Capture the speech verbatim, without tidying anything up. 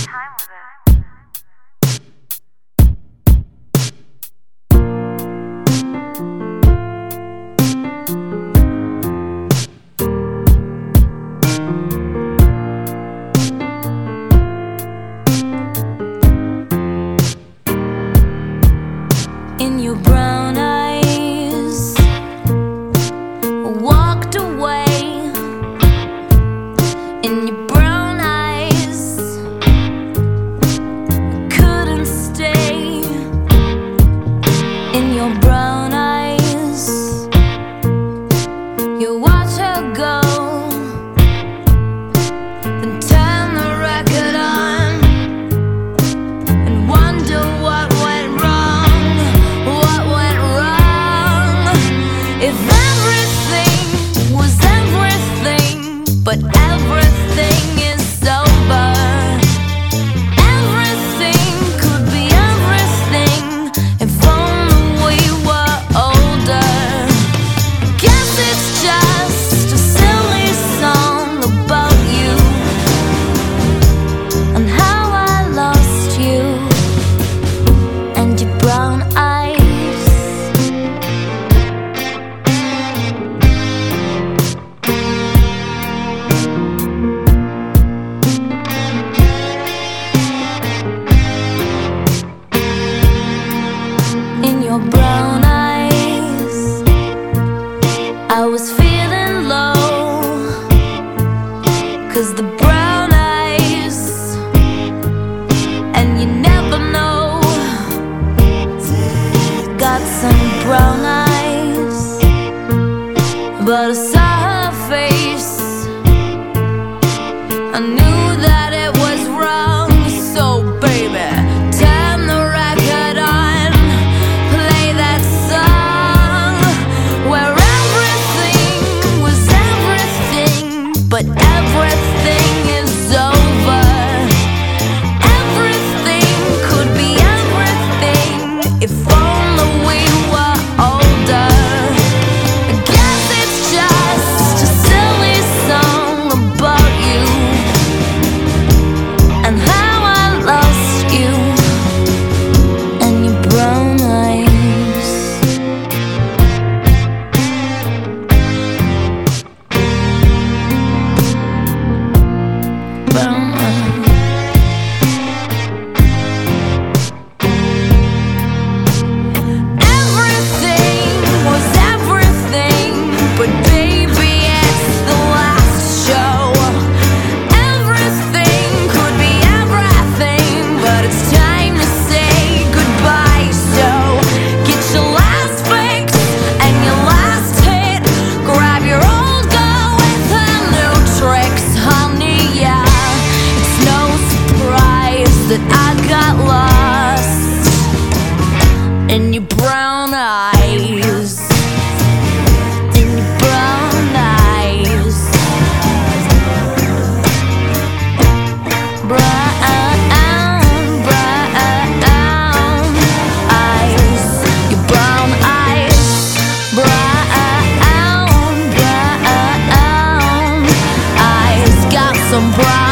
time with it. In your brown eyes, walked away. In your brown eyes, couldn't stay. In your brown eyes, you watch her go, then turn the record on and wonder what went wrong. What went wrong? If everything was everything, but everything is over. Everything could be everything if only we were older. Guess it's just a silly song about you and how I lost you and your brown eyes. In your brown eyes, I was feeling low, 'cause the brown eyes, and you never know, got some brown eyes, but I saw her face, I knew that it was wrong. So baby, turn the record on, play that song where everything was everything, but everything is over. Everything could be everything if only we were older. I guess it's just a silly song about you and how I lost you and your brown eyes. Brown eyes. Everything was everything, but baby, it's the last show. Everything could be everything, but it's time to say goodbye. So get your last fix and your last hit. Grab your old girl with her new tricks, honey. Yeah, it's no surprise that I got lost in your brown eyes. In your brown eyes. Brown, brown eyes. Your brown eyes. Brown, brown eyes. Got some brown